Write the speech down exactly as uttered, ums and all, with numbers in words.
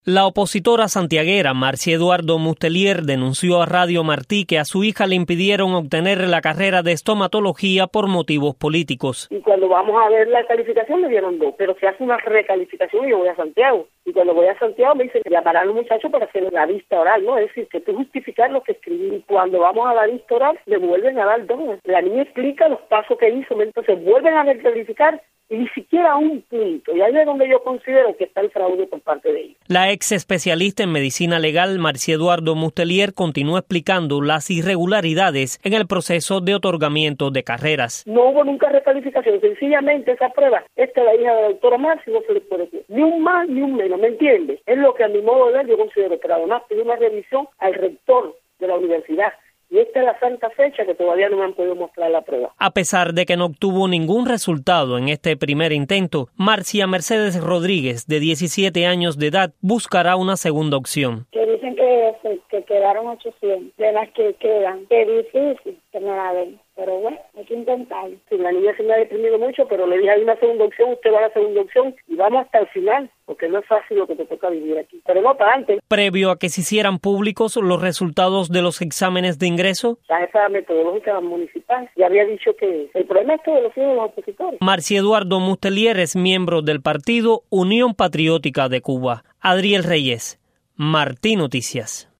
La opositora santiaguera Marcia Eduardo Mustelier denunció a Radio Martí que a su hija le impidieron obtener la carrera de estomatología por motivos políticos. Y cuando vamos a ver la calificación me dieron dos, pero se hace una recalificación y yo voy a Santiago. Y cuando voy a Santiago me dicen que llamarán a los muchachos para hacer la vista oral, ¿no? Es decir, que tú justificar lo que escribí. Y cuando vamos a la vista oral, le vuelven a dar dos. La niña explica los pasos que hizo, entonces vuelven a recalificar y ni siquiera un punto. Y ahí es donde yo considero que está el fraude por parte de ellos. La ex especialista en medicina legal, Marcia Eduardo Mustelier, continúa explicando las irregularidades en el proceso de otorgamiento de carreras. No hubo nunca recalificación. Sencillamente esa prueba, esta es la hija de la doctora Marcia, no se le puede decir. Ni un más ni un menos, ¿me entiendes? Es lo que a mi modo de ver yo considero, pero además pido una revisión al rector de la universidad. Y esta es la santa fecha que todavía no me han podido mostrar la prueba. A pesar de que no obtuvo ningún resultado en este primer intento, Marcia Mercedes Rodríguez, de diecisiete años de edad, buscará una segunda opción. Que dicen que, que quedaron ochocientos, de las que quedan. Qué difícil que me la den. Pero bueno, hay que intentarlo. Sí, la niña se me ha deprimido mucho, pero le dije, hay una segunda opción, usted va a la segunda opción y vamos hasta el final, porque no es fácil lo que te toca vivir aquí. Pero no para antes. Previo a que se hicieran públicos los resultados de los exámenes de ingreso, la jefa metodológica municipal ya había dicho que el problema es todo lo que de los opositores. Marcia Eduardo Mustelier es miembro del partido Unión Patriótica de Cuba. Adriel Reyes, Martí Noticias.